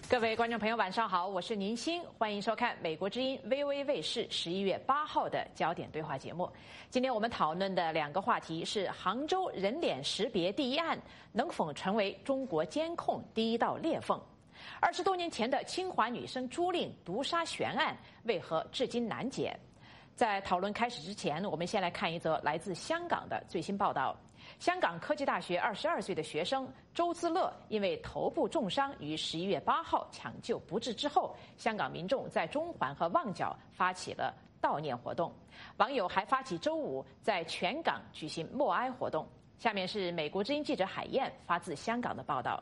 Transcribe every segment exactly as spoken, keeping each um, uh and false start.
各位观众朋友，晚上好，我是宁欣，欢迎收看美国之音 V O A 卫视十一月八号的焦点对话节目。今天我们讨论的两个话题是杭州人脸识别第一案能否成为中国监控第一道裂缝？二十多年前的清华女生朱令毒杀悬案为何至今难解？在讨论开始之前，我们先来看一则来自香港的最新报道。香港科技大学二十二岁的学生周资乐因为头部重伤于十一月八号抢救不治之后，香港民众在中环和旺角发起了悼念活动，网友还发起周五在全港举行默哀活动。下面是美国之音记者海燕发自香港的报道。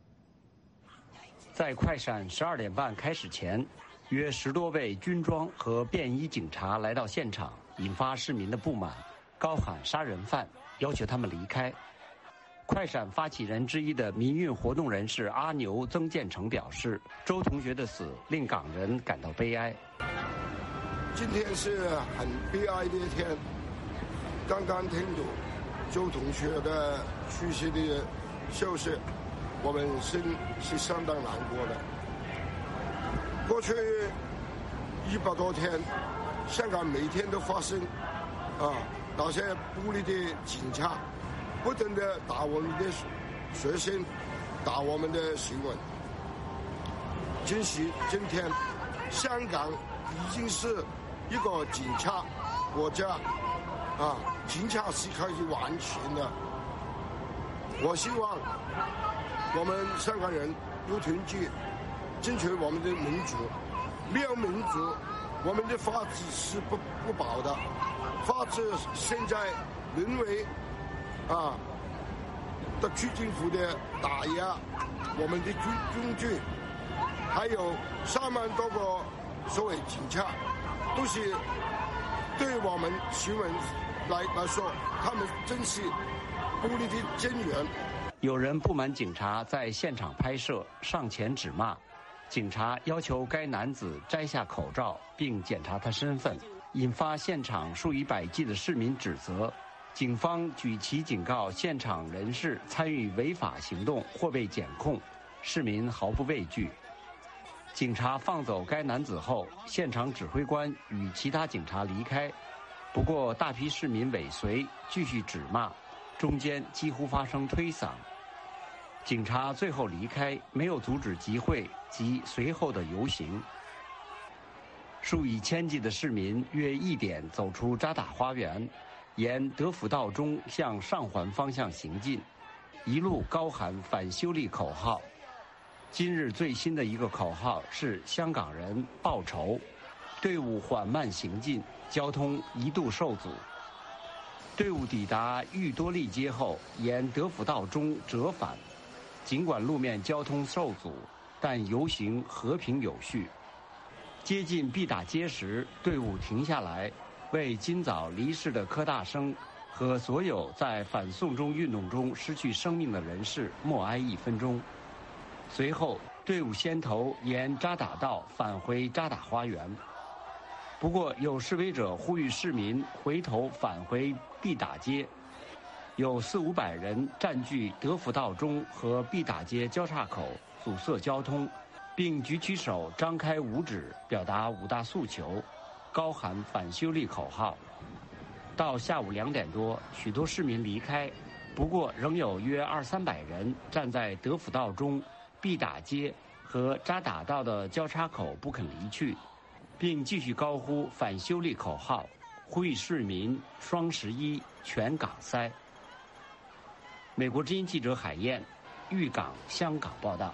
在快闪十二点半开始前，约十多位军装和便衣警察来到现场，引发市民的不满，高喊杀人犯，要求他们离开。快闪发起人之一的民运活动人士阿牛曾建成表示，周同学的死令港人感到悲哀。 今天是很悲哀的一天，刚刚听到周同学的去世的消息，我们心是相当难过的。过去一百多天，香港每天都发生啊，那些暴力的警察不断的打我们的学生，打我们的新闻。真是今天，香港已经是一个警察国家啊，警察是可以完全的。我希望我们香港人都团结，争取我们的民主。没有民主，我们的法治是不不保的。法治现在沦为啊，特区政府的打压我们的工具，还有三万多个所谓警察，都是对我们新闻来来说，他们真是暴力的根源。 有人不满警察在现场拍摄，上前指骂。警察要求该男子摘下口罩并检查他身份，引发现场数以百计的市民指责。警方举旗警告现场人士参与违法行动或被检控，市民毫不畏惧。警察放走该男子后，现场指挥官与其他警察离开，不过大批市民尾随，继续指骂，中间几乎发生推搡。警察最后离开，没有阻止集会及随后的游行。数以千计的市民约一点走出渣打花园，沿德辅道中向上环方向行进，一路高喊反修例口号。今日最新的一个口号是香港人报仇，队伍缓慢行进，交通一度受阻。队伍抵达裕多利街后，沿德辅道中折返。尽管路面交通受阻，但游行和平有序。接近毕打街时，队伍停下来，为今早离世的柯大生和所有在反送中运动中失去生命的人士默哀一分钟。随后，队伍先头沿渣打道返回渣打花园。不过，有示威者呼吁市民回头返回毕打街。有四五百人占据德辅道中和毕打街交叉口，阻塞交通，并举起手张开五指，表达五大诉求，高喊反修例口号。到下午两点多，许多市民离开，不过仍有约二三百人站在德辅道中、毕打街和渣打道的交叉口不肯离去，并继续高呼反修例口号，呼吁市民双十一全港塞。美国之音记者海燕，豫港、香港报道。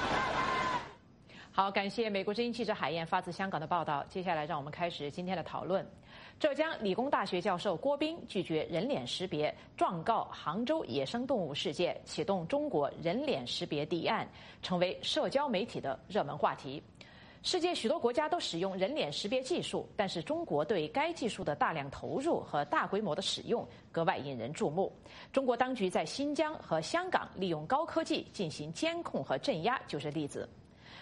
好，感谢美国之音记者海燕发自香港的报道。接下来，让我们开始今天的讨论。浙江理工大学教授郭斌拒绝人脸识别，状告杭州野生动物世界，启动中国人脸识别第一案，成为社交媒体的热门话题。世界许多国家都使用人脸识别技术，但是中国对该技术的大量投入和大规模的使用格外引人注目。中国当局在新疆和香港利用高科技进行监控和镇压就是例子。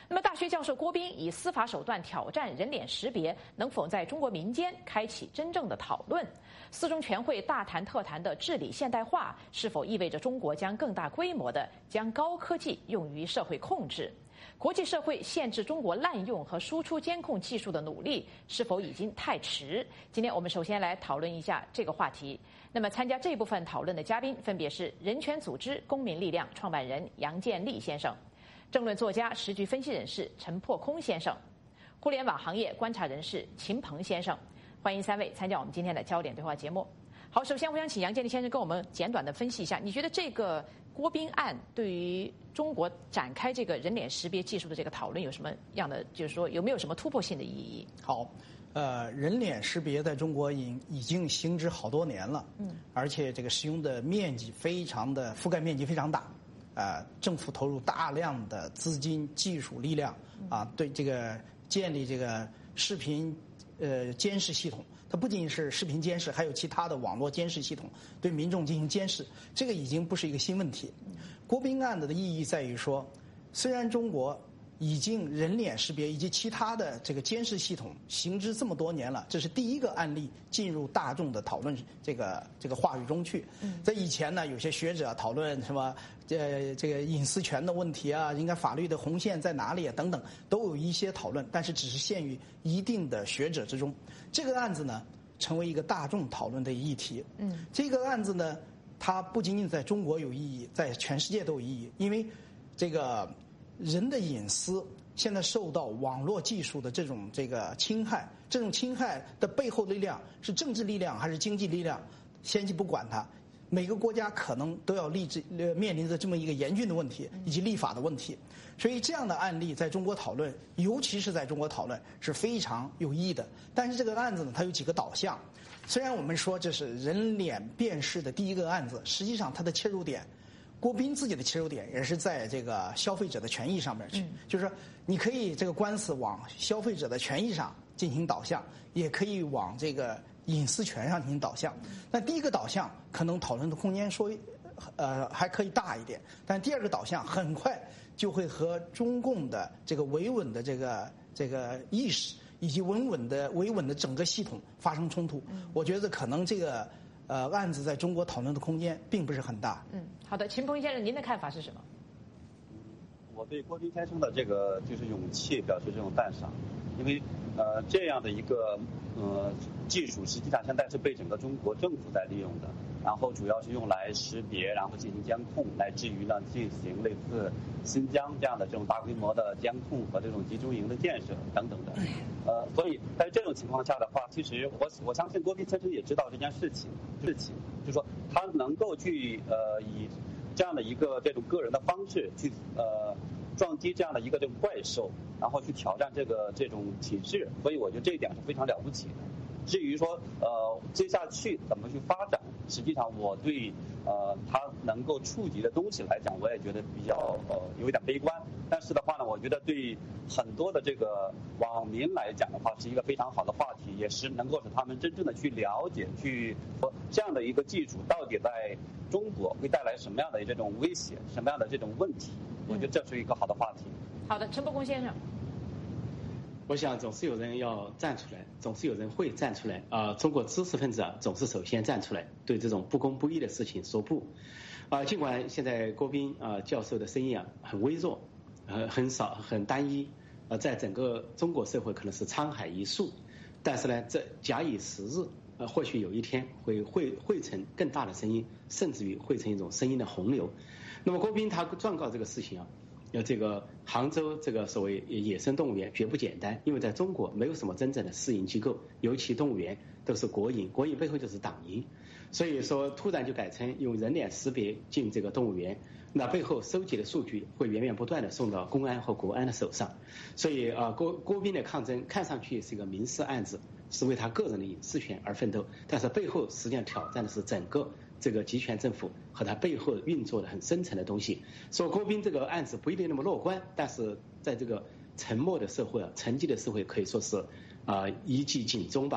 那么，大学教授郭斌以司法手段挑战人脸识别，能否在中国民间开启真正的讨论？四中全会大谈特谈的治理现代化，是否意味着中国将更大规模地将高科技用于社会控制？国际社会限制中国滥用和输出监控技术的努力，是否已经太迟？今天我们首先来讨论一下这个话题。那么，参加这部分讨论的嘉宾分别是人权组织公民力量创办人杨建立先生，政论作家、时局分析人士陈破空先生，互联网行业观察人士秦鹏先生。欢迎三位参加我们今天的焦点对话节目。好，首先我想请杨建立先生跟我们简短的分析一下，你觉得这个郭斌案对于中国展开这个人脸识别技术的这个讨论有什么样的，就是说有没有什么突破性的意义？ 好，呃，人脸识别在中国已已经行之好多年了，嗯，而且这个使用的面积非常的覆盖面积非常大，呃，政府投入大量的资金、技术力量啊，对这个建立这个视频呃监视系统。它不仅是视频监视，还有其他的网络监视系统对民众进行监视，这个已经不是一个新问题。郭斌案子的意义在于说，虽然中国已经人脸识别以及其他的这个监视系统行之这么多年了，这是第一个案例进入大众的讨论这个这个话语中去。在以前呢，有些学者讨论什么呃这个隐私权的问题啊，应该法律的红线在哪里啊等等，都有一些讨论，但是只是限于一定的学者之中。这个案子呢，成为一个大众讨论的议题。嗯，这个案子呢，它不仅仅在中国有意义，在全世界都有意义，因为这个人的隐私现在受到网络技术的这种这个侵害，这种侵害的背后力量是政治力量还是经济力量，先去不管它。每个国家可能都要立志呃面临着这么一个严峻的问题，以及立法的问题，所以这样的案例在中国讨论，尤其是在中国讨论是非常有意义的。但是这个案子呢，它有几个导向。虽然我们说这是人脸辨识的第一个案子，实际上它的切入点，郭斌自己的切入点也是在这个消费者的权益上面去，就是说你可以这个官司往消费者的权益上进行导向，也可以往这个隐私权上进行导向。那第一个导向可能讨论的空间说呃还可以大一点，但第二个导向很快就会和中共的这个维稳的这个这个意识以及稳稳的维稳的整个系统发生冲突。我觉得可能这个呃案子在中国讨论的空间并不是很大。 嗯，好的，秦鹏先生，您的看法是什么？ 我对郭斌先生的这个就是勇气表示这种赞赏，因为呃这样的一个呃技术实际上现在是被整个中国政府在利用的，然后主要是用来识别，然后进行监控，来至于呢进行类似新疆这样的这种大规模的监控和这种集中营的建设等等的。呃，所以在这种情况下的话，其实我我相信郭斌先生也知道这件事情，事情就是说他能够去呃以这样的一个这种个人的方式去呃撞击这样的一个这种怪兽，然后去挑战这个这种体制，所以我觉得这一点是非常了不起的。至于说呃接下去怎么去发展，实际上我对呃它能够触及的东西来讲，我也觉得比较呃有一点悲观。但是的话呢，我觉得对很多的这个网民来讲的话，是一个非常好的话题，也是能够使他们真正的去了解，去说这样的一个技术到底在中国会带来什么样的这种威胁，什么样的这种问题。我觉得这是一个好的话题。 好的，陈伯公先生。 我想总是有人要站出来，总是有人会站出来啊、呃！中国知识分子啊，总是首先站出来，对这种不公不义的事情说不。啊、呃，尽管现在郭斌啊、呃、教授的声音啊很微弱，呃很少很单一，呃在整个中国社会可能是沧海一粟，但是呢，这假以时日，呃或许有一天会汇汇成更大的声音，甚至于汇成一种声音的洪流。那么郭斌他状告这个事情啊。要这个杭州这个所谓野生动物园绝不简单，因为在中国没有什么真正的私营机构，尤其动物园都是国营，国营背后就是党营，所以说突然就改成用人脸识别进这个动物园，那背后收集的数据会源源不断的送到公安和国安的手上，所以啊郭郭斌的抗争看上去是一个民事案子，是为他个人的隐私权而奋斗，但是背后实际上挑战的是整个这个集权政府和它背后运作的很深层的东西。所以郭斌这个案子不一定那么乐观，但是在这个沉默的社会啊，沉寂的社会可以说是啊、呃、一记警钟吧。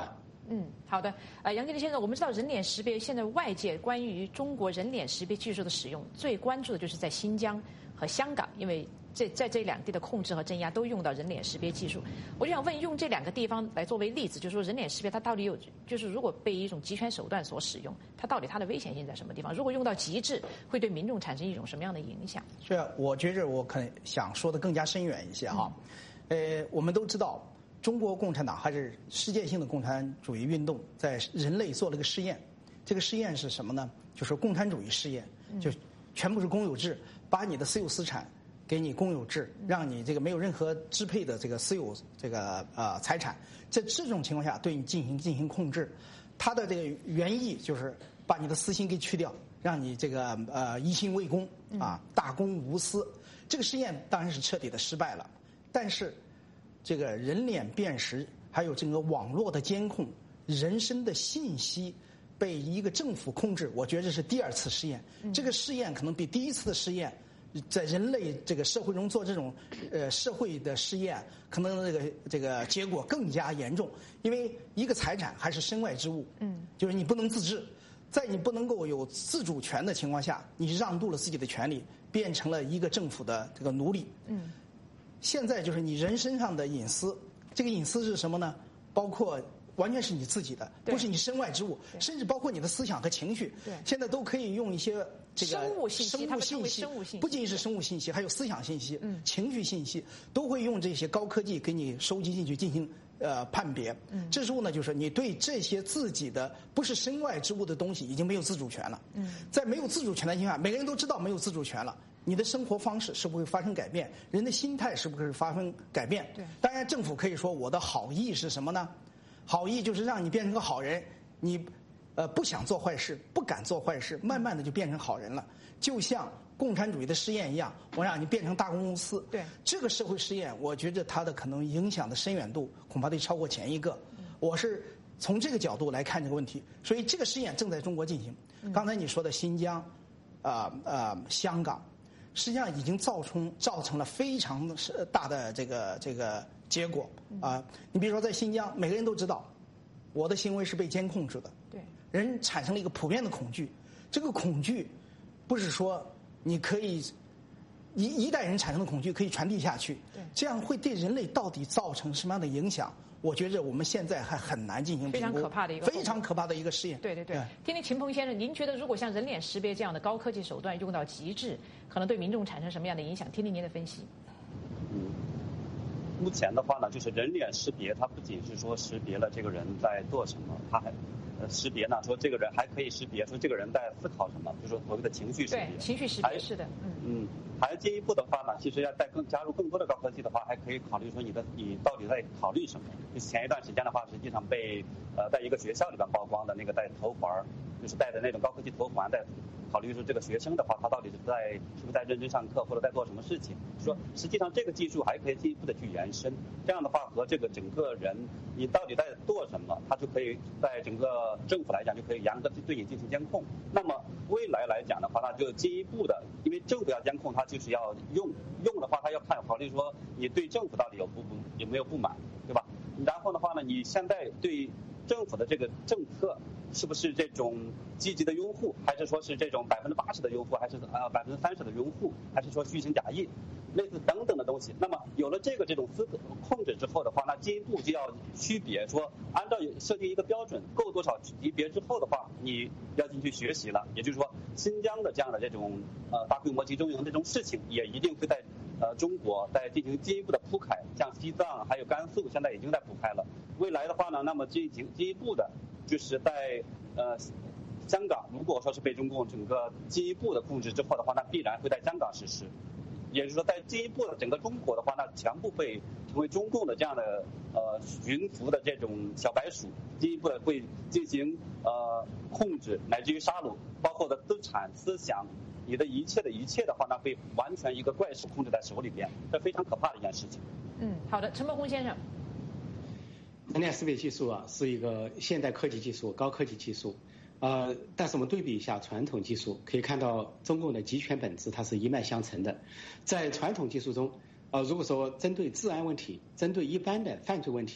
嗯，好的。呃，杨经理先生，我们知道人脸识别现在外界关于中国人脸识别技术的使用，最关注的就是在新疆和香港，因为这在这两地的控制和镇压都用到人脸识别技术。我就想问，用这两个地方来作为例子，就是说人脸识别它到底有，就是如果被一种集权手段所使用，它到底它的危险性在什么地方？如果用到极致，会对民众产生一种什么样的影响？ 是啊，我觉着我可能想说的更加深远一些哈。嗯、呃，我们都知道。中国共产党还是世界性的共产主义运动在人类做了个试验，这个试验是什么呢？就是共产主义试验，就全部是公有制，把你的私有资产给你公有制，让你这个没有任何支配的这个私有这个呃财产，在这种情况下对你进行进行控制。它的这个原意就是把你的私心给去掉，让你这个呃一心为公啊，大公无私。这个试验当然是彻底的失败了，但是。这个人脸辨识，还有整个网络的监控，人身的信息被一个政府控制，我觉得这是第二次试验。这个试验可能比第一次的试验，在人类这个社会中做这种呃社会的试验，可能这个这个结果更加严重。因为一个财产还是身外之物，嗯，就是你不能自治，在你不能够有自主权的情况下，你让渡了自己的权利，变成了一个政府的这个奴隶，嗯。现在就是你人身上的隐私，这个隐私是什么呢？包括完全是你自己的，不是你身外之物，甚至包括你的思想和情绪，现在都可以用一些这个生物信息， 生物信息，不仅是生物信息，还有思想信息、嗯、情绪信息，都会用这些高科技给你收集进去进行呃判别。嗯，这时候呢，就是你对这些自己的不是身外之物的东西已经没有自主权了。嗯，在没有自主权的情况下，每个人都知道没有自主权了。你的生活方式是不是会发生改变？人的心态是不是发生改变？对，当然政府可以说我的好意是什么呢？好意就是让你变成个好人，你呃不想做坏事，不敢做坏事，慢慢的就变成好人了。就像共产主义的试验一样，我让你变成大公无私。对，这个社会试验，我觉得它的可能影响的深远度恐怕得超过前一个。我是从这个角度来看这个问题，所以这个试验正在中国进行。刚才你说的新疆，啊呃, 呃香港。实际上已经造成造成了非常大的这个这个结果啊、呃！你比如说在新疆，每个人都知道我的行为是被监控着的，对，人产生了一个普遍的恐惧。这个恐惧不是说你可以一一代人产生的恐惧可以传递下去，对，这样会对人类到底造成什么样的影响？我觉着我们现在还很难进行评估， 非常可怕的一个非常可怕的一个试验。 对对对，听听秦鹏先生，您觉得如果像人脸识别这样的高科技手段用到极致，可能对民众产生什么样的影响？听听您的分析。 嗯，目前的话呢，就是人脸识别，它不仅是说识别了这个人在做什么，它还呃识别呢，说这个人还可以识别说这个人在思考什么，就是说所谓的情绪识别。 对，情绪识别是的，嗯嗯。还进一步的话呢，其实要再更加入更多的高科技的话，还可以考虑说你的你到底在考虑什么。就前一段时间的话，实际上被呃在一个学校里边曝光的那个戴头环，就是戴的那种高科技头环，在考虑说这个学生的话，他到底是在是不是在认真上课或者在做什么事情。说实际上这个技术还可以进一步的去延伸，这样的话和这个整个人你到底在做什么，他就可以在整个政府来讲就可以严格对你进行监控。那么未来来讲的话，那就进一步的，因为政府要监控它。就是要用用的话，他要看考虑说你对政府到底有不不有没有不满，对吧？然后的话呢，你现在对政府的这个政策是不是这种积极的拥护，还是说是这种百分之八十的拥护，还是呃百分之三十的拥护，还是说虚情假意，类似等等的东西。那么有了这个这种资格控制之后的话，那进一步就要区别说，按照设定一个标准，够多少级别之后的话，你要进去学习了。也就是说，新疆的这样的这种呃大规模集中营这种事情，也一定会在呃中国在进行进一步的铺开，像西藏还有甘肃现在已经在铺开了。未来的话呢，那么进行进一步的，就是在呃香港，如果说是被中共整个进一步的控制之后的话，那必然会在香港实施。也就是说，在进一步的整个中国的话，那全部会成为中共的这样的呃驯服的这种小白鼠，进一步的会进行呃控制，乃至于杀戮，包括的资产、思想，你的一切的一切的话呢，被完全一个怪兽控制在手里边，这非常可怕的一件事情。 嗯，好的，陈伯宏先生。 人脸识别技术啊，是一个现代科技技术、高科技技术。呃，但是我们对比一下传统技术，可以看到中共的集权本质它是一脉相承的。在传统技术中，呃，如果说针对治安问题、针对一般的犯罪问题，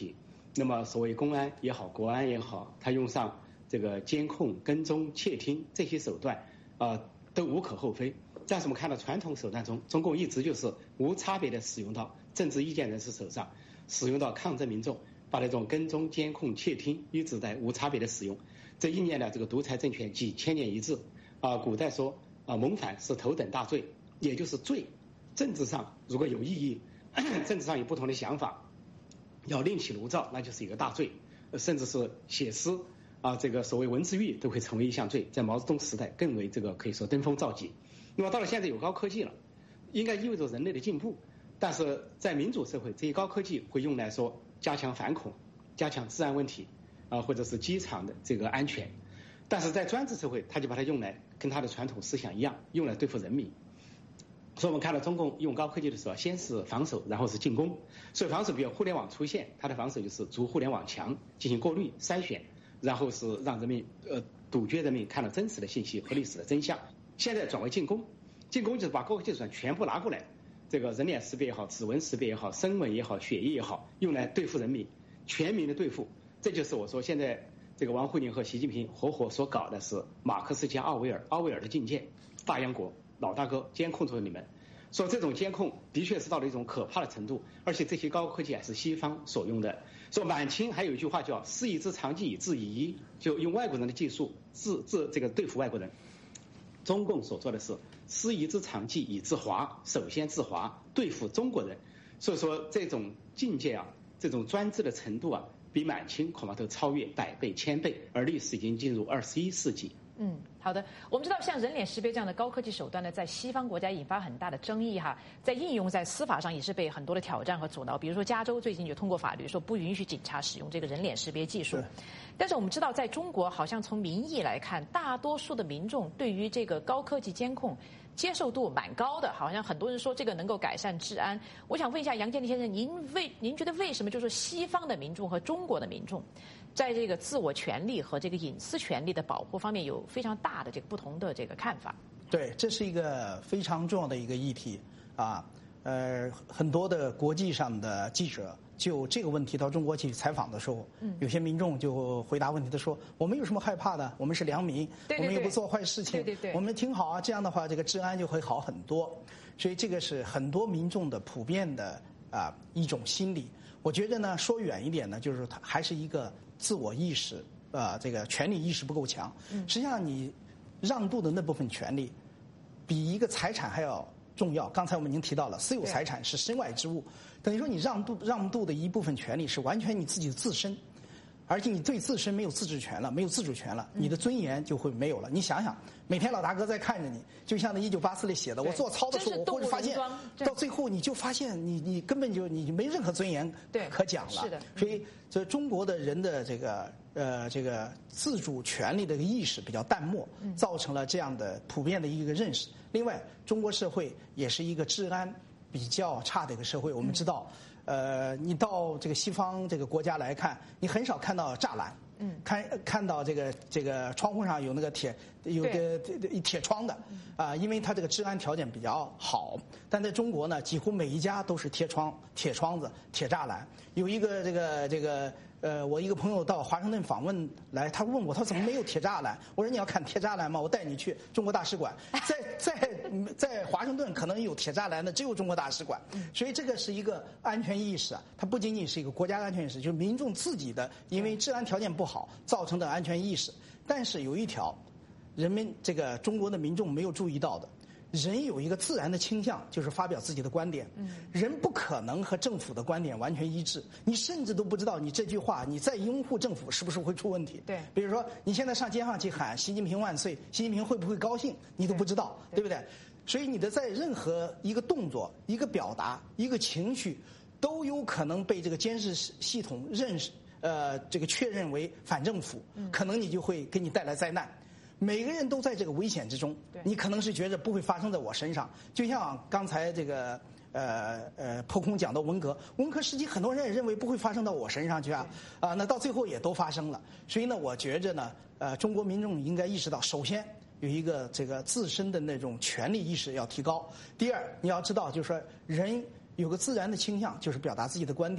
那么所谓公安也好，国安也好，他用上这个监控、跟踪、窃听这些手段，啊、呃，都无可厚非。但是我们看到传统手段中，中共一直就是无差别的使用到政治意见人士手上，使用到抗争民众，把那种跟踪、监控、窃听一直在无差别的使用。这一年的这个独裁政权即千年一治。啊、呃，古代说啊、呃，谋反是头等大罪，也就是罪。政治上如果有异议，政治上有不同的想法，要另起炉灶，那就是一个大罪，甚至是写诗啊，这个所谓文字狱都会成为一项罪，在毛泽东时代更为这个可以说登峰造极。那么到了现在有高科技了，应该意味着人类的进步，但是在民主社会，这些高科技会用来说加强反恐、加强治安问题啊，或者是机场的这个安全，但是在专制社会，他就把它用来跟他的传统思想一样，用来对付人民。所以我们看到中共用高科技的时候，先是防守，然后是进攻。所以防守，比如互联网出现，它的防守就是筑互联网墙，进行过滤筛选，然后是让人民呃杜绝人民看到真实的信息和历史的真相。现在转为进攻，进攻就是把高科技手段全部拿过来，这个人脸识别也好，指纹识别也好，声纹也好，血液也好，用来对付人民，全民的对付。这就是我说现在这个王沪宁和习近平合伙所搞的是马克思加奥威尔，奥威尔的境界，大洋国。老大哥监控住你们，说这种监控的确是到了一种可怕的程度，而且这些高科技还是西方所用的。说满清还有一句话叫"师夷之长技以制夷"，就用外国人的技术治治这个对付外国人。中共所做的是"师夷之长技以制华"，首先制华，对付中国人。所以说这种境界啊，这种专制的程度啊，比满清恐怕都超越百倍、千倍，而历史已经进入二十一世纪。 嗯，好的。我们知道，像人脸识别这样的高科技手段呢，在西方国家引发很大的争议哈，在应用在司法上也是被很多的挑战和阻挠。比如说，加州最近就通过法律说不允许警察使用这个人脸识别技术。但是我们知道，在中国，好像从民意来看，大多数的民众对于这个高科技监控接受度蛮高的，好像很多人说这个能够改善治安。我想问一下杨建立先生，您为您觉得为什么就是西方的民众和中国的民众，在这个自我权利和这个隐私权利的保护方面有非常大的这个不同的这个看法？ 对，这是一个非常重要的一个议题啊。呃，很多的国际上的记者就这个问题到中国去采访的时候，嗯，有些民众就回答问题的说：“我们有什么害怕的？我们是良民， 对对对， 我们又不做坏事情， 对对对， 我们挺好啊。这样的话，这个治安就会好很多。”所以这个是很多民众的普遍的啊一种心理。我觉得呢，说远一点呢，就是它还是一个自我意识啊、呃，这个权利意识不够强。嗯，实际上你让渡的那部分权利，比一个财产还要重要。刚才我们已经提到了，私有财产是身外之物，等于说你让渡让渡的一部分权利是完全你自己的自身，而且你对自身没有自治权了，没有自主权了，你的尊严就会没有了。你想想，每天老大哥在看着你，就像那一九八四里写的，我做操的时候，我会发现，到最后你就发现你你根本就你没任何尊严可讲了。 是的， 所以这中国的人的这个呃这个自主权利的意识比较淡漠，造成了这样的普遍的一个认识。另外，中国社会也是一个治安比较差的一个社会。我们知道，呃，你到这个西方这个国家来看，你很少看到栅栏，嗯，看看到这个这个窗户上有那个铁有个铁窗的，啊、呃，因为它这个治安条件比较好。但在中国呢，几乎每一家都是铁窗、铁窗子、铁栅栏。有一个这个这个。呃，我一个朋友到华盛顿访问来，他问我，他怎么没有铁栅栏？我说你要看铁栅栏吗？我带你去中国大使馆。在在在华盛顿可能有铁栅栏的只有中国大使馆，所以这个是一个安全意识啊，它不仅仅是一个国家的安全意识，就是民众自己的，因为治安条件不好造成的安全意识。但是有一条，人们这个中国的民众没有注意到的。人有一个自然的倾向，就是发表自己的观点。嗯，人不可能和政府的观点完全一致，你甚至都不知道你这句话你在拥护政府是不是会出问题。 对， 比如说你现在上街上去喊习近平万岁，习近平会不会高兴，你都不知道， 对, 对不对？所以你的在任何一个动作、一个表达、一个情绪，都有可能被这个监视系统认识，呃，这个确认为反政府，嗯、可能你就会给你带来灾难。每个人都在这个危险之中，你可能是觉着不会发生在我身上，就像刚才这个呃呃破空讲到文革，文革实际很多人也认为不会发生到我身上去啊，啊，那到最后也都发生了。所以呢，我觉着呢，呃，中国民众应该意识到，首先有一个这个自身的那种权利意识要提高。第二，你要知道，就是说人有个自然的倾向，就是表达自己的观点。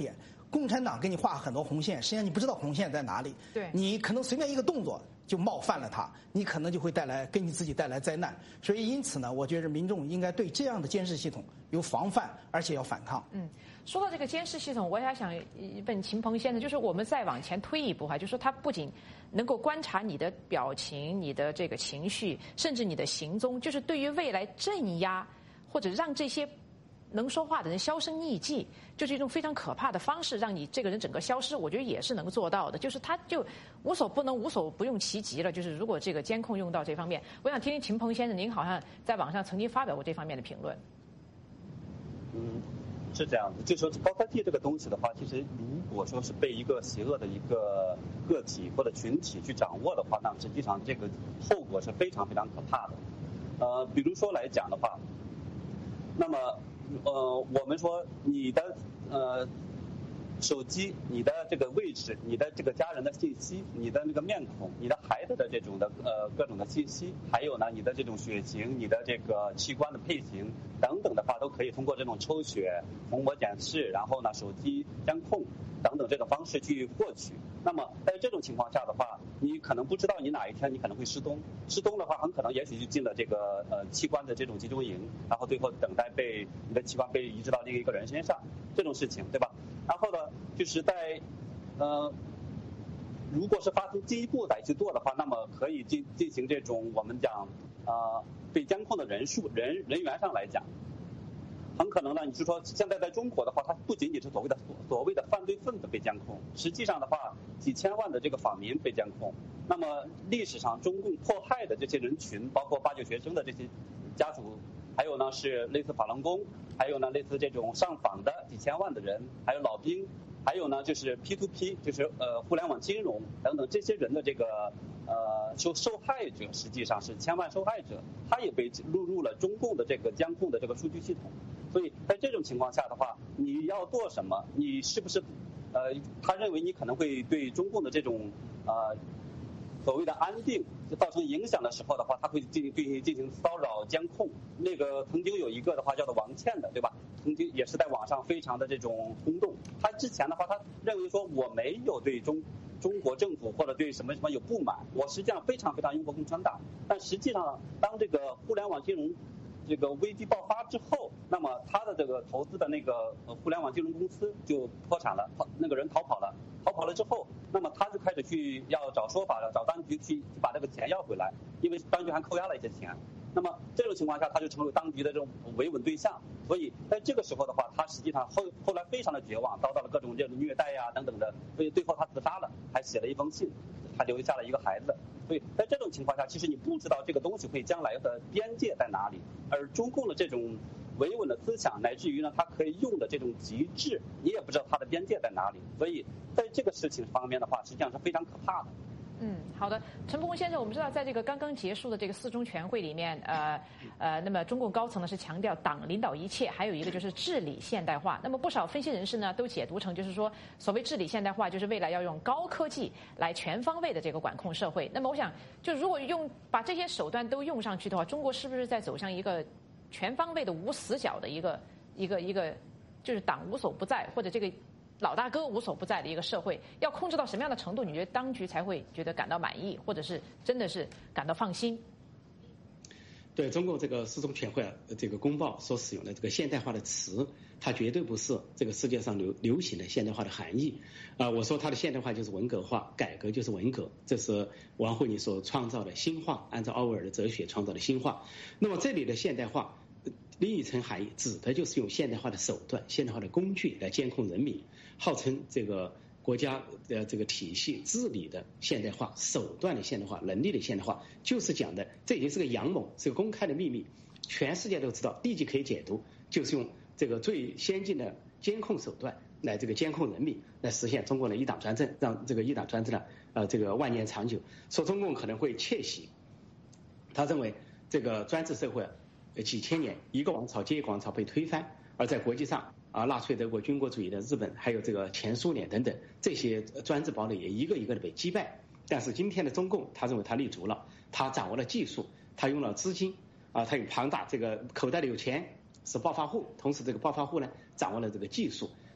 共产党给你画很多红线，实际上你不知道红线在哪里。 对， 你可能随便一个动作就冒犯了他，你可能就会带来给你自己带来灾难。所以因此呢，我觉得民众应该对这样的监视系统有防范，而且要反抗。 嗯，说到这个监视系统，我还想问秦鹏先生，就是我们再往前推一步哈，就是说它不仅能够观察你的表情、你的这个情绪，甚至你的行踪，就是对于未来镇压或者让这些能说话的人销声匿迹，就是一种非常可怕的方式，让你这个人整个消失。我觉得也是能够做到的，就是他就无所不能、无所不用其极了。就是如果这个监控用到这方面，我想听听秦鹏先生，您好像在网上曾经发表过这方面的评论。 嗯，是这样的，就说高科技这个东西的话，其实如果说是被一个邪恶的一个个体或者群体去掌握的话，那实际上这个后果是非常非常可怕的。呃，比如说来讲的话，那么。呃，我们说你的呃手机、你的这个位置、你的这个家人的信息、你的那个面孔、你的孩子的这种的呃各种的信息，还有呢你的这种血型、你的这个器官的配型等等的话，都可以通过这种抽血、虹膜检视，然后呢手机监控等等这种方式去获取。那么在这种情况下的话，你可能不知道你哪一天你可能会失踪，失踪的话很可能也许就进了这个呃器官的这种集中营，然后最后等待被你的器官被移植到另一个人身上，这种事情，对吧？然后呢，就是在呃，如果是发生进一步再去做的话，那么可以进进行这种我们讲呃被监控的人数人人员上来讲。很可能呢，你是说现在在中国的话，它不仅仅是所谓的所谓的犯罪分子被监控，实际上的话，几千万的这个访民被监控。那么历史上中共迫害的这些人群，包括八九学生的这些家属，还有呢是类似法轮功，还有呢类似这种上访的几千万的人，还有老兵，还有呢就是 P to P， 就是呃互联网金融等等这些人的这个呃受受害者，实际上是千万受害者，他也被录入了中共的这个监控的这个数据系统。所以在这种情况下的话，你要做什么？你是不是呃，他认为你可能会对中共的这种呃所谓的安定造成影响的时候的话，他会进行对你进行骚扰监控。那个曾经有一个的话叫做王倩的，对吧？曾经也是在网上非常的这种轰动。他之前的话，他认为说我没有对中中国政府或者对什么什么有不满，我实际上非常非常拥护共产党。但实际上，当这个互联网金融这个危机爆发之后，那么他的这个投资的那个互联网金融公司就破产了，那个人逃跑了，逃跑了之后，那么他就开始去要找说法了，找当局去把这个钱要回来，因为当局还扣押了一些钱。那么这种情况下，他就成为当局的这种维稳对象。所以在这个时候的话，他实际上后后来非常的绝望，遭到了各种这种虐待呀、啊、等等的，所以最后他自杀了，还写了一封信，他留下了一个孩子。所以在这种情况下，其实你不知道这个东西会将来的边界在哪里，而中共的这种维稳的思想，乃至于呢，它可以用的这种极致，你也不知道它的边界在哪里。所以在这个事情方面的话，实际上是非常可怕的。 嗯，好的，陈伯公先生，我们知道，在这个刚刚结束的这个四中全会里面，呃呃，那么中共高层呢是强调党领导一切，还有一个就是治理现代化。那么不少分析人士呢都解读成就是说，所谓治理现代化，就是未来要用高科技来全方位的这个管控社会。那么我想，就如果用把这些手段都用上去的话，中国是不是在走向一个全方位的无死角的一个一个一个，就是党无所不在，或者这个老大哥无所不在的一个社会，要控制到什么样的程度，你觉得当局才会觉得感到满意，或者是真的是感到放心？ 对中共这个四中全会这个公报所使用的这个现代化的词，它绝对不是这个世界上流流行的现代化的含义。啊、呃，我说它的现代化就是文革化，改革就是文革，这是王慧你所创造的新化，按照奥威尔的哲学创造的新化。那么这里的现代化另一层含义指的就是用现代化的手段、现代化的工具来监控人民，号称这个国家的这个体系治理的现代化、手段的现代化、能力的现代化，就是讲的这已经是个阳谋，是个公开的秘密，全世界都知道，立即可以解读，就是用这个最先进的监控手段来这个监控人民，来实现中国的一党专政，让这个一党专政呢呃这个万年长久。说中共可能会窃喜，他认为这个专制社会几千年一个王朝接一个王朝被推翻，而在国际上啊，纳粹德国军国主义的日本，还有这个前苏联等等这些专制堡垒也一个一个的被击败。但是今天的中共，他认为他立足了，他掌握了技术，他用了资金啊，他有庞大这个口袋里有钱，是暴发户，同时这个暴发户呢掌握了这个技术，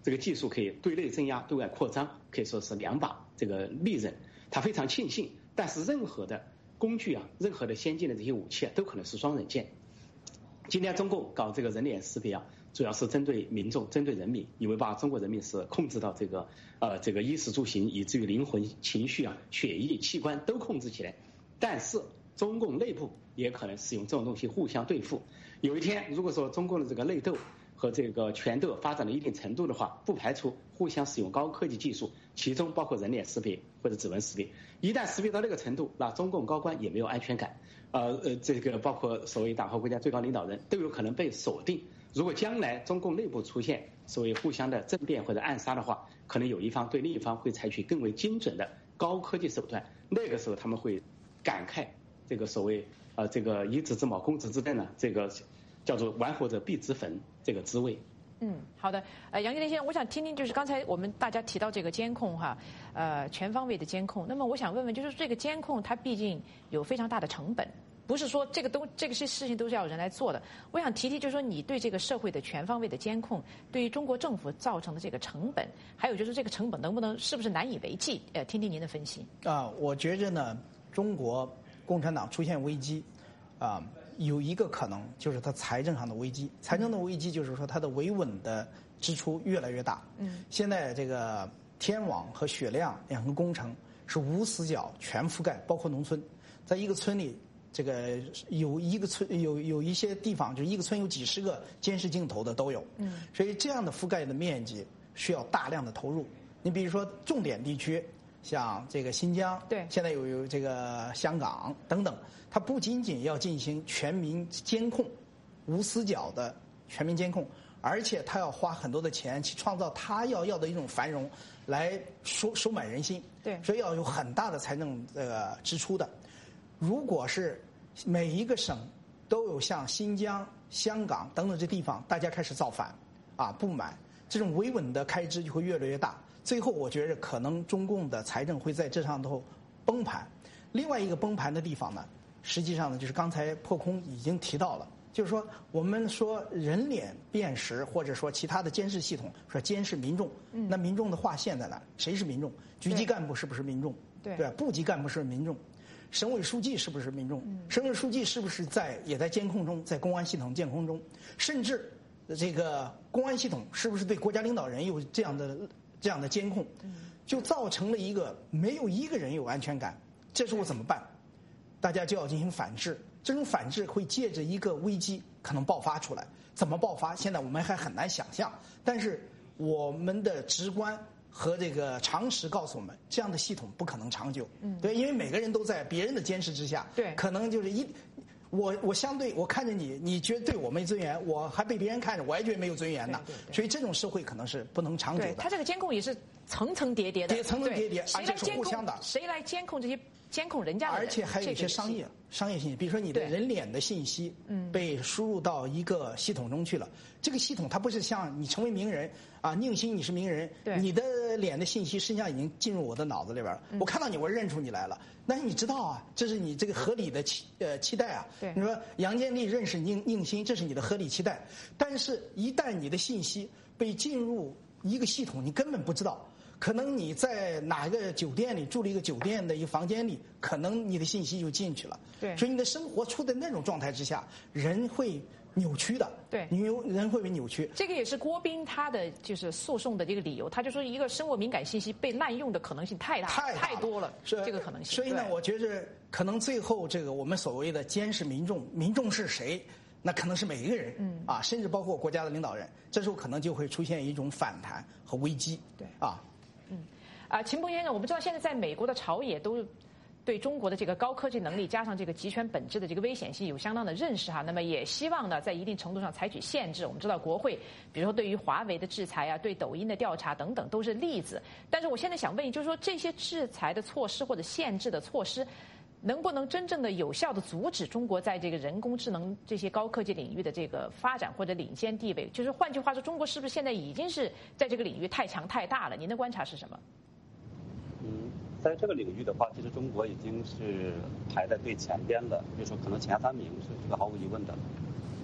这个技术可以对内镇压、对外扩张，可以说是两把这个利刃。他非常庆幸，但是任何的工具啊，任何的先进的这些武器啊，都可能是双刃剑。今天中共搞这个人脸识别啊，主要是针对民众、针对人民，以为把中国人民是控制到这个呃这个衣食住行，以至于灵魂、情绪啊、血液、器官都控制起来。但是中共内部也可能使用这种东西互相对付。有一天，如果说中共的这个内斗和这个权斗发展到一定程度的话，不排除互相使用高科技技术，其中包括人脸识别或者指纹识别。一旦识别到那个程度，那中共高官也没有安全感，呃呃，这个包括所谓党和国家最高领导人都有可能被锁定。如果将来中共内部出现所谓互相的政变或者暗杀的话，可能有一方对另一方会采取更为精准的高科技手段，那个时候他们会感慨这个所谓呃这个以子之矛攻子之盾呢，这个叫做玩火者必自焚这个滋味。 嗯，好的。呃，杨建林先生，我想听听，就是刚才我们大家提到这个监控哈，呃，全方位的监控。那么我想问问，就是这个监控它毕竟有非常大的成本，不是说这个都这个些事情都是要人来做的。我想提提，就是说你对这个社会的全方位的监控，对于中国政府造成的这个成本，还有就是这个成本能不能是不是难以为继？呃，听听您的分析。 啊，我觉着呢，中国共产党出现危机，啊。有一个可能就是它财政上的危机，财政的危机就是说它的维稳的支出越来越大。嗯，现在这个天网和雪亮两个工程是无死角全覆盖，包括农村，在一个村里，这个有一个村有有一些地方，就是一个村有几十个监视镜头的都有。嗯，所以这样的覆盖的面积需要大量的投入。你比如说重点地区。像这个新疆， 对， 现在有有这个香港等等，它不仅仅要进行全民监控，无死角的全民监控，而且它要花很多的钱去创造它要要的一种繁荣，来收收买人心。 对， 所以要有很大的财政这个支出的。如果是每一个省都有像新疆、香港等等这地方，大家开始造反啊不满，这种维稳的开支就会越来越大。最后，我觉得可能中共的财政会在这上头崩盘。另外一个崩盘的地方呢，实际上呢，就是刚才破空已经提到了，就是说我们说人脸辨识或者说其他的监视系统，说监视民众，嗯、那民众的划线在哪？谁是民众？局级干部是不是民众？ 对， 对，部级干部是不是民众？省委书记是不是民众？嗯、省委书记是不是在也在监控中，在公安系统监控中？甚至这个公安系统是不是对国家领导人有这样的？这样的监控，就造成了一个没有一个人有安全感。这时候怎么办？大家就要进行反制。这种反制会借着一个危机可能爆发出来。怎么爆发？现在我们还很难想象。但是我们的直观和这个常识告诉我们，这样的系统不可能长久。嗯，对，因为每个人都在别人的监视之下。 对， 可能就是一。我我相对我看着你，你觉得对我没尊严，我还被别人看着，我还觉得没有尊严呢。 对对对， 所以这种社会可能是不能长久的。 它这个监控也是层层叠叠的， 层层叠叠，而且是互相的。 谁来监控这些监控人家的人？ 而且还有一些商业商业信息，比如说你的人脸的信息被输入到一个系统中去了。这个系统它不是像你成为名人啊，宁新你是名人，你的脸的信息实际上已经进入我的脑子里边了。我看到你，我认出你来了。但是你知道啊，这是你这个合理的期呃期待啊。 对， 你说杨建立认识宁宁新，这是你的合理期待。但是，一旦你的信息被进入一个系统，你根本不知道。可能你在哪个酒店里住了一个酒店的一个房间里，可能你的信息就进去了。 对， 所以你的生活处在那种状态之下，人会扭曲的。 对， 你人会被扭曲。 这个也是郭斌他的就是诉讼的这个理由，他就说一个生活敏感信息被滥用的可能性太大太太多了，这个可能性。 所以呢，我觉得可能最后这个我们所谓的监视民众，民众是谁？那可能是每一个人，嗯啊，甚至包括国家的领导人，这时候可能就会出现一种反弹和危机。 对啊， 嗯啊，秦鹏先生，我们知道现在在美国的朝野都对中国的这个高科技能力加上这个集权本质的这个危险性有相当的认识哈，那么也希望呢在一定程度上采取限制。我们知道国会比如说对于华为的制裁啊，对抖音的调查等等都是例子。但是我现在想问，就是说这些制裁的措施或者限制的措施，能不能真正的有效的阻止中国在这个人工智能这些高科技领域的这个发展或者领先地位？就是换句话说，中国是不是现在已经是在这个领域太强太大了？您的观察是什么？ 嗯，在这个领域的话，其实中国已经是排在最前边了，就是说可能前三名是这个毫无疑问的。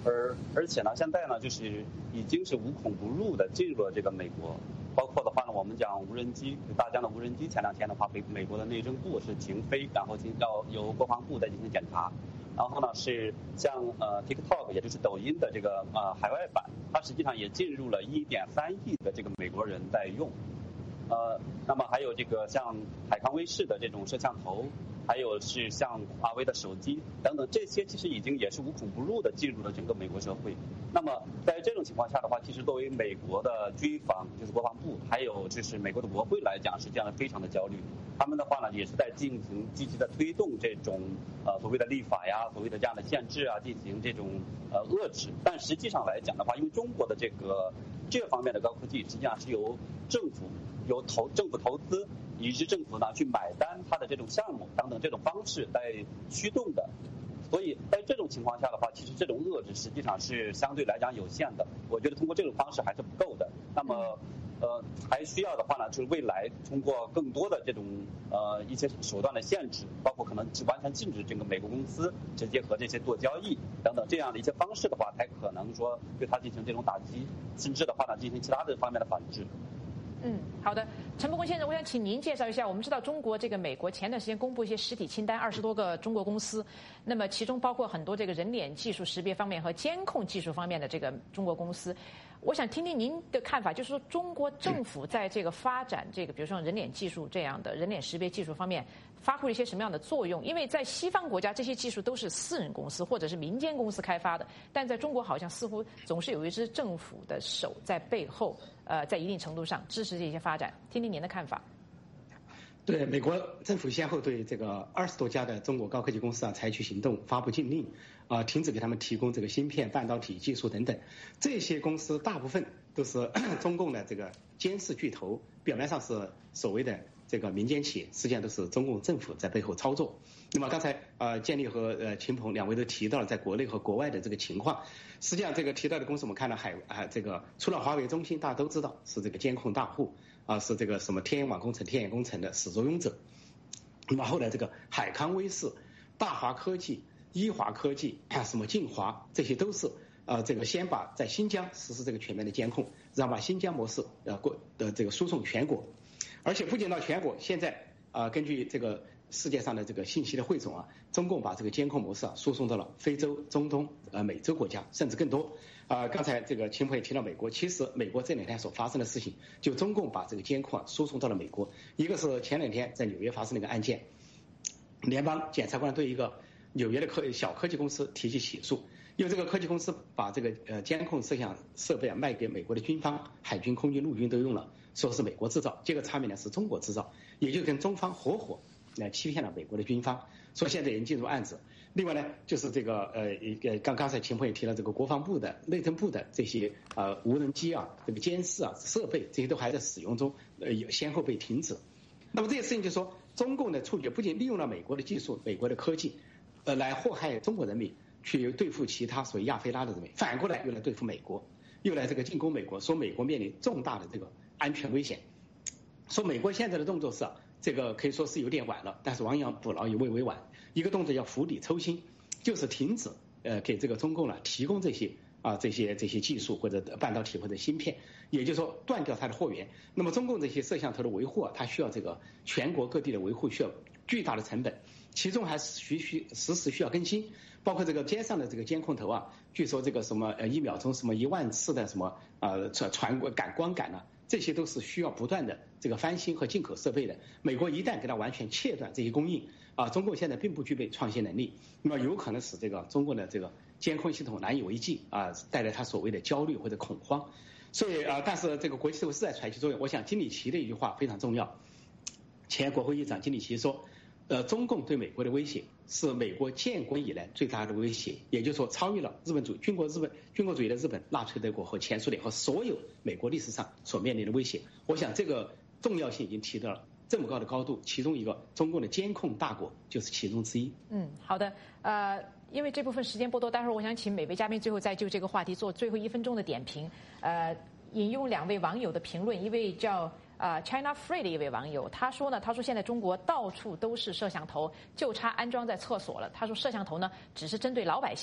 而而且呢，现在呢，就是已经是无孔不入的进入了这个美国。包括的话呢，我们讲无人机，大疆的无人机，前两天的话被美国的内政部是停飞，然后进要由国防部再进行检查。然后呢，是像呃 TikTok， 也就是抖音的这个呃海外版，它实际上也进入了一点三亿的这个美国人在用。呃，那么还有这个像海康威视的这种摄像头，还有是像华为的手机等等，这些其实已经也是无孔不入的进入了整个美国社会。那么在这种情况下的话，其实作为美国的军防，就是国防部，还有就是美国的国会来讲，实际上非常的焦虑。他们的话呢，也是在进行积极的推动这种呃所谓的立法呀，所谓的这样的限制啊，进行这种呃遏制。但实际上来讲的话，因为中国的这个这方面的高科技，实际上是由政府由投政府投资，以及政府呢去买单它的这种项目等等这种方式在驱动的。所以在这种情况下的话，其实这种遏制实际上是相对来讲有限的。我觉得通过这种方式还是不够的。那么，呃，还需要的话呢，就是未来通过更多的这种呃一些手段的限制，包括可能完全禁止这个美国公司直接和这些做交易等等这样的一些方式的话，才可能说对它进行这种打击，甚至的话呢进行其他的方面的反制。 嗯，好的，陈伯公先生，我想请您介绍一下。我们知道中国这个美国前段时间公布一些实体清单，二十多个中国公司，那么其中包括很多这个人脸技术识别方面和监控技术方面的这个中国公司。我想听听您的看法，就是说中国政府在这个发展这个，比如说人脸技术这样的人脸识别技术方面，发挥了一些什么样的作用？因为在西方国家，这些技术都是私人公司或者是民间公司开发的，但在中国好像似乎总是有一支政府的手在背后，呃，在一定程度上支持这些发展。听听您的看法。 对，美国政府先后对这个二十多家的中国高科技公司啊采取行动，发布禁令，啊、呃，停止给他们提供这个芯片、半导体技术等等。这些公司大部分都是中共的这个监视巨头，表面上是所谓的这个民间企业，实际上都是中共政府在背后操作。那么刚才呃建立和呃秦鹏两位都提到了在国内和国外的这个情况。实际上这个提到的公司，我们看到海啊这个除了华为、中兴，大家都知道是这个监控大户。啊，是这个什么天眼网工程、天眼工程的始作俑者。那么后来这个海康威视、大华科技、依华科技、什么晋华，这些都是呃这个先把在新疆实施这个全面的监控，然后把新疆模式呃过的这个输送全国，而且不仅到全国，现在啊、呃、根据这个世界上的这个信息的汇总啊，中共把这个监控模式啊输送到了非洲、中东、呃美洲国家，甚至更多。啊、呃，刚才这个秦鹏也提到美国，其实美国这两天所发生的事情，就中共把这个监控啊输送到了美国。一个是前两天在纽约发生的一个案件，联邦检察官对一个纽约的科小科技公司提起起诉，因为这个科技公司把这个呃监控摄像设备啊卖给美国的军方、海军、空军、陆军都用了，说是美国制造，结果查明呢是中国制造，也就跟中方合伙来、呃、欺骗了美国的军方，所以现在已经进入案子。另外呢，就是这个呃一个刚刚才秦鹏也提了，这个国防部的、内政部的这些呃无人机啊、这个监视啊设备，这些都还在使用中，呃有先后被停止。那么这些事情就是说，中共的触觉不仅利用了美国的技术、美国的科技，呃来祸害中国人民，去对付其他所谓亚非拉的人民，反过来又来对付美国，又来这个进攻美国，说美国面临重大的这个安全危险，说美国现在的动作是啊。这个可以说是有点晚了，但是亡羊补牢也未为晚。一个动作叫釜底抽薪，就是停止呃给这个中共呢提供这些啊这些这些技术或者半导体或者芯片，也就是说断掉它的货源。那么中共这些摄像头的维护啊，它需要这个全国各地的维护需要巨大的成本，其中还需需实时需要更新，包括这个街上的这个监控头啊，据说这个什么呃一秒钟什么一万次的什么呃传传感光感啊。这些都是需要不断的这个翻新和进口设备的。美国一旦给它完全切断这些供应，啊，中共现在并不具备创新能力，那么有可能使这个中共的这个监控系统难以为继，啊，带来它所谓的焦虑或者恐慌。所以啊，但是这个国际社会是在采取作用。我想金里奇的一句话非常重要，前国会议长金里奇说，呃，中共对美国的威胁是美国建国以来最大的威胁，也就是说超越了日本主军国日本军国主义的日本、纳粹德国和前苏联和所有美国历史上所面临的威胁。我想这个重要性已经提到了这么高的高度，其中一个中共的监控大国就是其中之一。 嗯，好的，呃，因为这部分时间不多，待会儿我想请每位嘉宾最后再就这个话题做最后一分钟的点评。呃，引用两位网友的评论，一位叫。呃 ，China Free 的一位网友，他说呢，他说现在中国到处都是摄像头，就差安装在厕所了。他说摄像头呢，只是针对老百姓，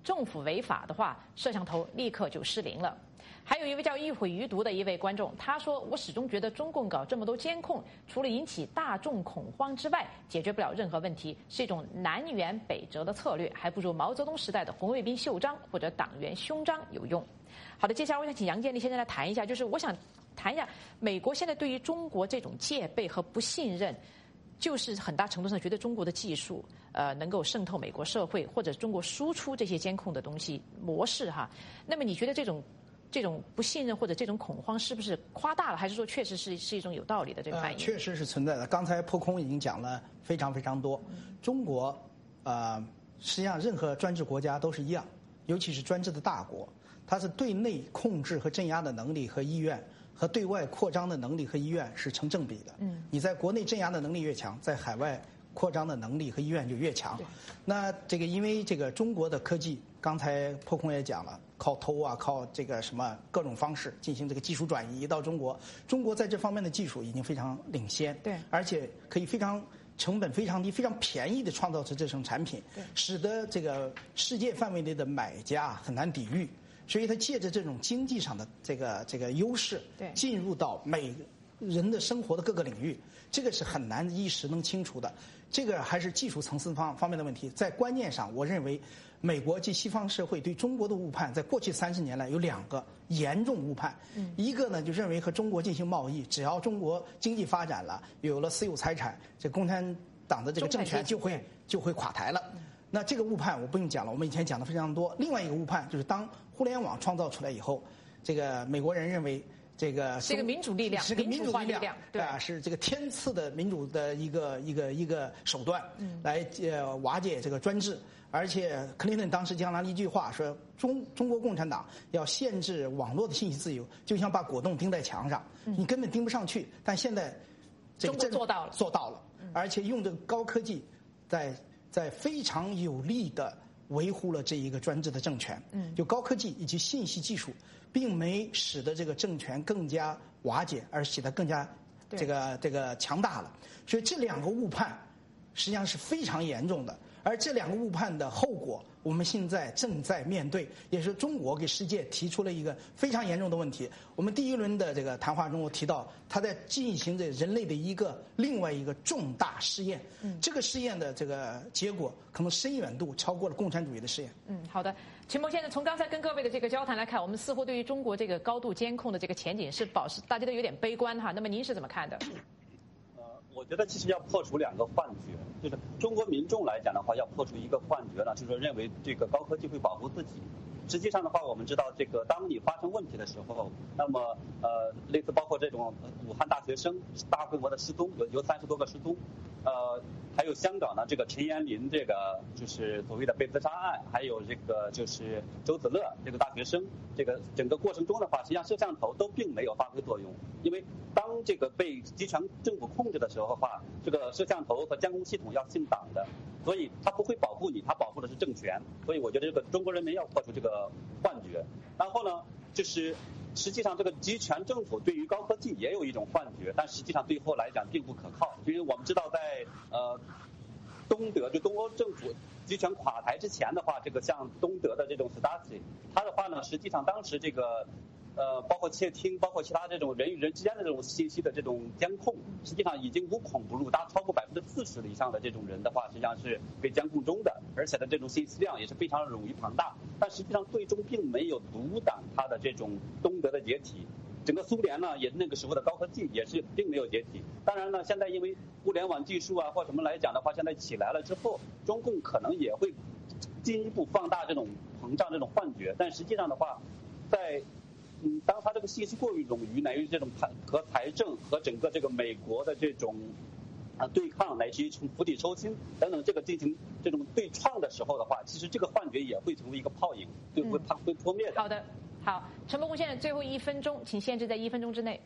政府违法的话，摄像头立刻就失灵了。还有一位叫一毁余毒的一位观众，他说：“我始终觉得中共搞这么多监控，除了引起大众恐慌之外，解决不了任何问题，是一种南辕北辙的策略，还不如毛泽东时代的红卫兵袖章或者党员胸章有用。”好的，接下来我想请杨建立先生来谈一下，就是我想谈一下美国现在对于中国这种戒备和不信任。就是很大程度上觉得中国的技术，呃，能够渗透美国社会，或者中国输出这些监控的东西模式哈。那么你觉得这种这种不信任或者这种恐慌是不是夸大了，还是说确实是是一种有道理的这个反应？ 呃、确实是存在的。刚才破空已经讲了非常非常多。中国呃，实际上任何专制国家都是一样，尤其是专制的大国，它是对内控制和镇压的能力和意愿。和对外扩张的能力和意愿是成正比的。嗯，你在国内镇压的能力越强，在海外扩张的能力和意愿就越强。那这个因为这个中国的科技，刚才破空也讲了，靠偷啊，靠这个什么各种方式进行这个技术转移到中国。中国在这方面的技术已经非常领先， 对， 而且可以非常成本非常低、非常便宜的创造出这种产品，使得这个世界范围内的买家很难抵御。所以他借着这种经济上的这个这个优势，进入到每人的生活的各个领域，这个是很难一时能清除的。这个还是技术层次方方面的问题。在观念上，我认为美国及西方社会对中国的误判，在过去三十年来有两个严重误判。嗯，一个呢就认为和中国进行贸易，只要中国经济发展了，有了私有财产，这共产党的这个政权就会就会垮台了。那这个误判我不用讲了，我们以前讲的非常多。另外一个误判就是当互联网创造出来以后，这个美国人认为这个是个民主力量， 是个民主力量，对啊，是这个天赐的民主的一个一个一个手段，嗯，来呃瓦解这个专制。而且克林顿当时讲了一句话，说中中国共产党要限制网络的信息自由，就像把果冻钉在墙上，你根本钉不上去。但现在这个中国做到了， 做到了，而且用这个高科技在。在非常有力的维护了这一个专制的政权，嗯，就高科技以及信息技术，并没使得这个政权更加瓦解，而使得更加这个这个强大了。所以这两个误判实际上是非常严重的，而这两个误判的后果，我们现在正在面对，也是中国给世界提出了一个非常严重的问题。我们第一轮的这个谈话中，我提到他在进行着人类的一个另外一个重大试验，嗯，这个试验的这个结果可能深远度超过了共产主义的试验。 嗯，好的，秦谋先生，从刚才跟各位的这个交谈来看，我们似乎对于中国这个高度监控的这个前景是保持大家都有点悲观哈。那么您是怎么看的？ 我觉得其实要破除两个幻觉，就是中国民众来讲的话，要破除一个幻觉呢，就是说认为这个高科技会保护自己。实际上的话，我们知道这个当你发生问题的时候，那么呃，类似包括这种武汉大学生大规模的失踪，有有三十多个失踪，呃，还有香港呢这个陈延林这个就是所谓的被自杀案，还有这个就是周子乐这个大学生，这个整个过程中的话，实际上摄像头都并没有发挥作用，因为当这个被集权政府控制的时候的话，这个摄像头和监控系统要姓党的，所以它不会保护你，它保护的是政权。所以我觉得这个中国人民要破除这个幻觉。然后呢，就是实际上这个集权政府对于高科技也有一种幻觉，但实际上最后来讲并不可靠，因为我们知道在呃东德就东欧政府集权垮台之前的话，这个像东德的这种 Stasi， 它的话呢，实际上当时这个。呃，包括窃听，包括其他这种人与人之间的这种信息的这种监控，实际上已经无孔不入，达超过百分之四十以上的这种人的话，实际上是被监控中的，而且的这种信息量也是非常冗余庞大。但实际上最终并没有阻挡它的这种东德的解体。整个苏联呢，也那个时候的高科技也是并没有解体。当然呢，现在因为互联网技术啊或什么来讲的话，现在起来了之后，中共可能也会进一步放大这种膨胀这种幻觉。但实际上的话，在嗯，当他这个信息过于冗余，乃于这种和财政和整个这个美国的这种啊对抗，乃至于从釜底抽薪等等这个进行这种对创的时候的话，其实这个幻觉也会成为一个泡影，就会它会破灭的。 好的，好，陈伯公先生，最后一分钟，请限制在一分钟之内。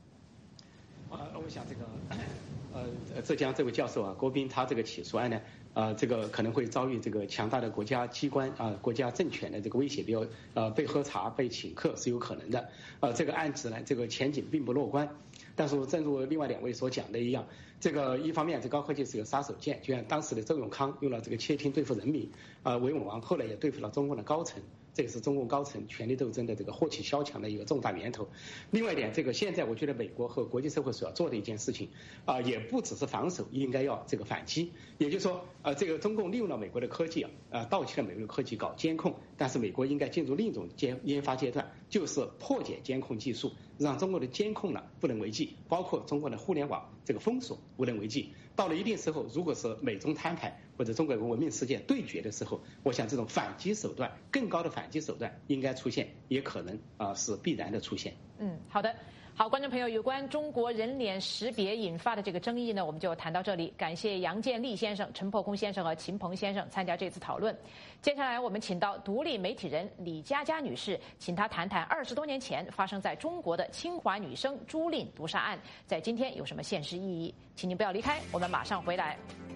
呃，我想这个呃，浙江这位教授啊，郭斌，他这个起诉案呢， 呃，这个可能会遭遇这个强大的国家机关啊、呃、国家政权的这个威胁，比如呃被喝茶、被请客是有可能的。呃，这个案子呢，这个前景并不乐观。但是正如另外两位所讲的一样，这个一方面这高科技是个杀手锏，就像当时的周永康用了这个窃听对付人民，啊、呃，维稳王后来也对付了中共的高层。这也是中共高层权力斗争的这个祸起萧墙的一个重大源头。另外一点，这个现在我觉得美国和国际社会所要做的一件事情，啊、呃，也不只是防守，应该要这个反击。也就是说，呃，这个中共利用了美国的科技啊，呃，盗窃了美国的科技搞监控，但是美国应该进入另一种监研发阶段，就是破解监控技术，让中国的监控呢不能为继，包括中国的互联网这个封锁无能为继。到了一定时候，如果是美中摊牌或者中国跟文明世界对决的时候，我想这种反击手段，更高的反击手段应该出现，也可能啊、呃、是必然的出现。 嗯，好的。好，观众朋友，有关中国人脸识别引发的这个争议呢，我们就谈到这里。感谢杨建立先生、陈破空先生和秦鹏先生参加这次讨论。接下来我们请到独立媒体人李佳佳女士，请她谈谈二十多年前发生在中国的清华女生朱令毒杀案，在今天有什么现实意义？请您不要离开，我们马上回来。